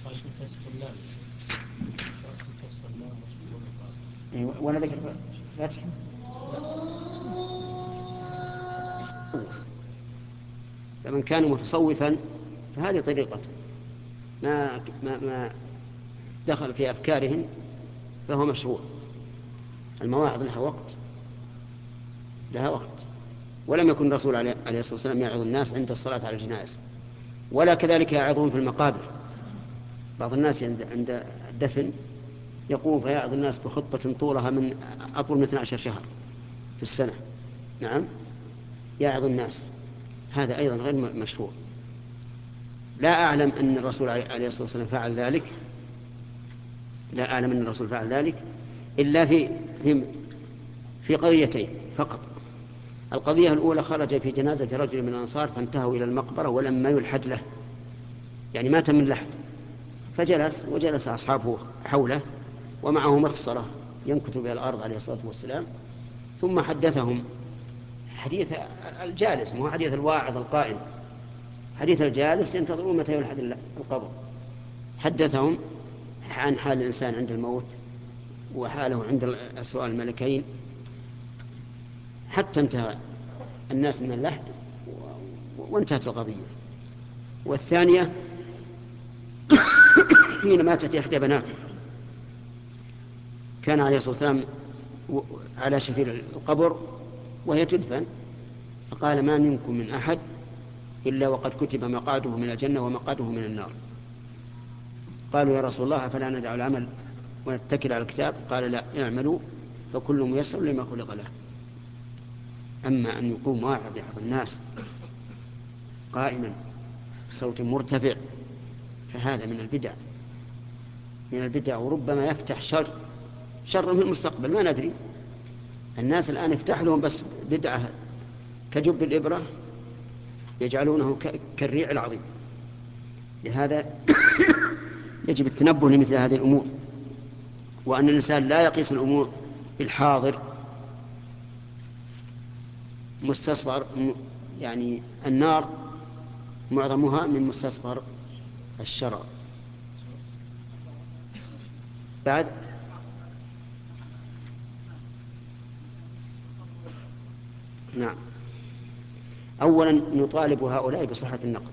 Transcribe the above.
ولا ذكر فتح. فمن كان متصوفا فهذه طريقته، ما دخل في أفكارهم فهو مشروع. المواعظ لها وقت، ولم يكن الرسول عليه الصلاة والسلام يعظ الناس عند الصلاة على الجنائز، ولا كذلك يعظون في المقابر. بعض الناس عند الدفن يقوم فيعظ الناس بخطبة طولها من أطول من 12 شهر في السنة. نعم، يعظ الناس، هذا أيضا غير مشروع. لا أعلم أن الرسول عليه الصلاة والسلام فعل ذلك، إلا في قضيتين فقط. القضية الأولى: خرج في جنازة رجل من الأنصار فانتهوا إلى المقبرة ولما يلحد له، يعني مات من لحد، وجلس أصحابه حوله ومعه مخصرة ينكت بها الأرض عليه الصلاة والسلام، ثم حدثهم حديث الجالس، مو حديث الواعظ القائم، حديث الجالس ينتظرون متى يلحد القبر. حدثهم عن حال الإنسان عند الموت وحاله عند السؤال الملكين، حتى انتهى الناس من اللحد وانتهت القضية. والثانية حين ماتت إحدى بناته، كان عليه الصلاة والسلام على شفير القبر وهي تدفن، فقال: ما منكم من أحد إلا وقد كتب مقعده من الجنة ومقعده من النار. قالوا: يا رسول الله فلا ندع العمل ونتكل على الكتاب؟ قال: لا، اعملوا فكل ميسر لما خلق له. أما أن يقوم واحد يحض الناس قائما بصوت مرتفع فهذا من البدع، وربما يفتح شر في المستقبل، ما ندري. الناس الآن يفتح لهم بس بدعة كجب الإبرة يجعلونه كالريع العظيم. لهذا يجب التنبه لمثل هذه الأمور، وأن الإنسان لا يقيس الأمور بالحاضر. مستصغر، يعني النار معظمها من مستصغر الشرر. بعد نعم، أولا نطالب هؤلاء بصحة النقل،